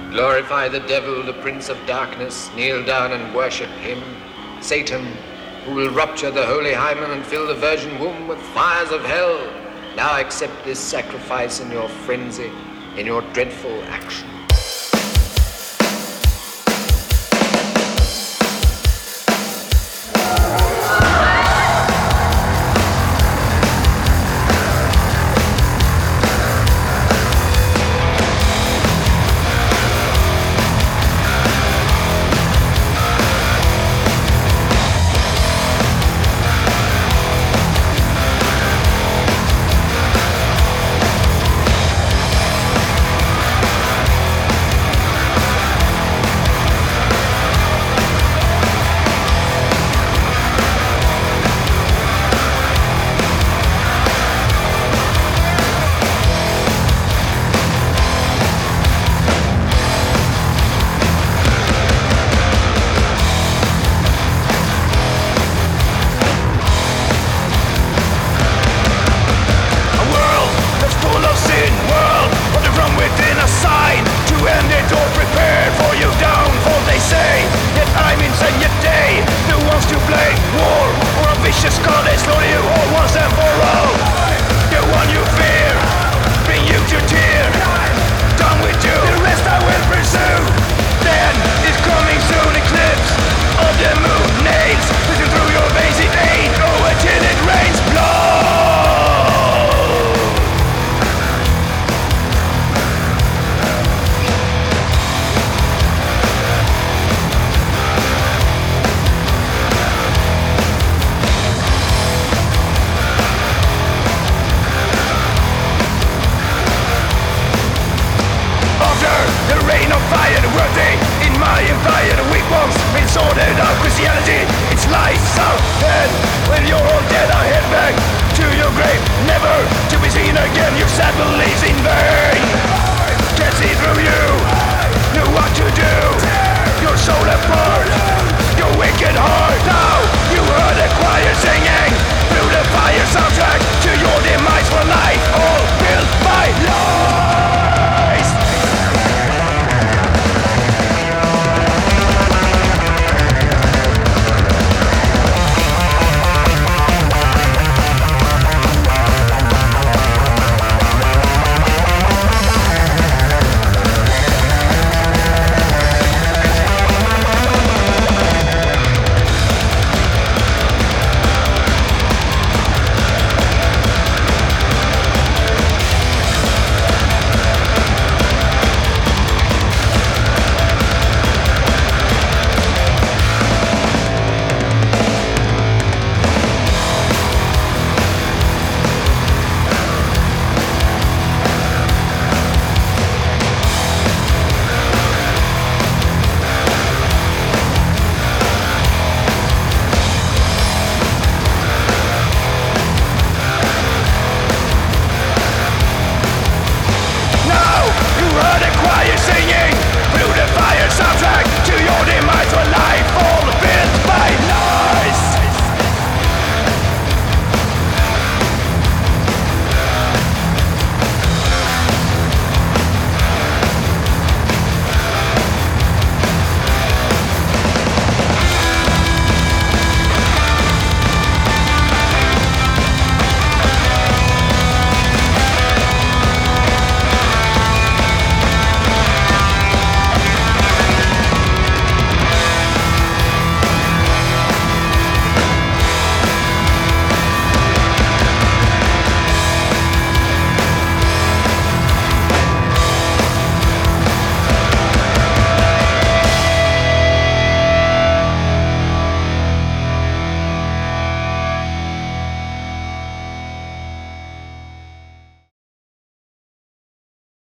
Glorify the devil, the prince of darkness, kneel down and worship him. Satan, who will rupture the holy hymen and fill the virgin womb with fires of hell, now accept this sacrifice in your frenzy, in your dreadful action. Sworded of Christianity, it's life out then. When you're all dead, I head back to your grave, never to be seen again. Your sad beliefs in vain.